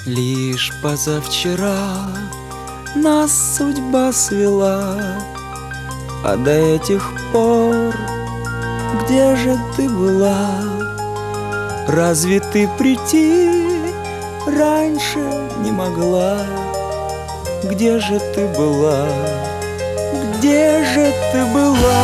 Лишь позавчера нас судьба свела, а до этих пор где же ты была? Разве ты прийти раньше не могла? Где же ты была? Где же ты была?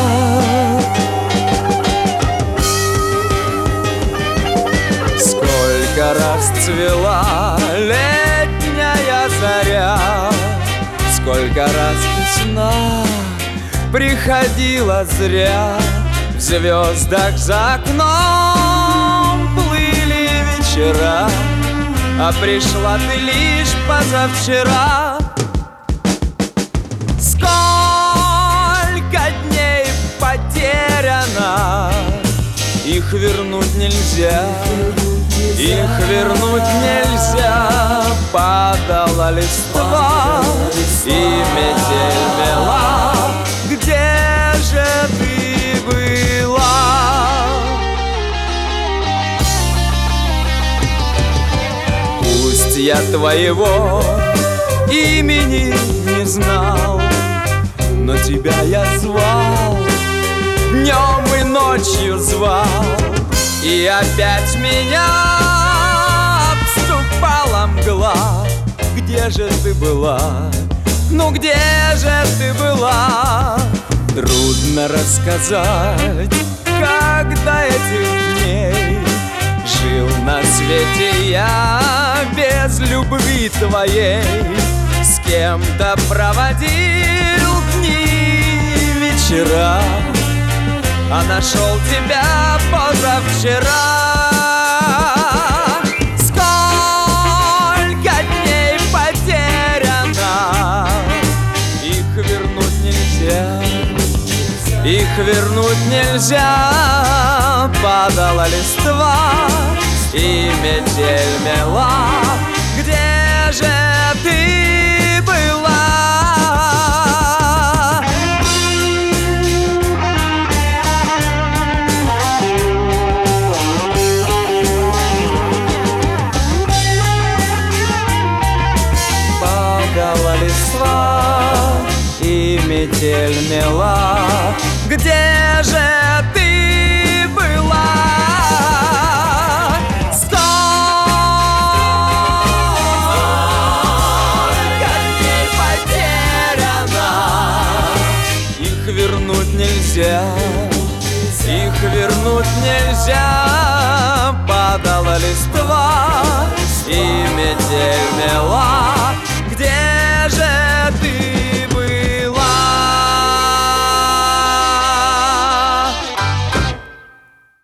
Сколько раз цвела летняя заря, сколько раз весна приходила зря. В звездах за окном плыли вечера, а пришла ты лишь позавчера. Сколько дней потеряно, их вернуть нельзя, их вернуть нельзя. Падала листва и метель мела. Где же ты была? Пусть я твоего имени не знал, но тебя я звал, днем и ночью звал. И опять меня обступала мгла. Где же ты была? Ну где же ты была? Трудно рассказать, как до этих дней жил на свете я без любви твоей. С кем-то проводил дни, вечера, а нашел тебя позавчера. Сколько дней потеряно, их вернуть нельзя, их вернуть нельзя. Падала листва и метель мела. Где же ты была? Падала листва и метель мела. Где же ты была? Сколько дней потеряно, их вернуть нельзя, их вернуть нельзя.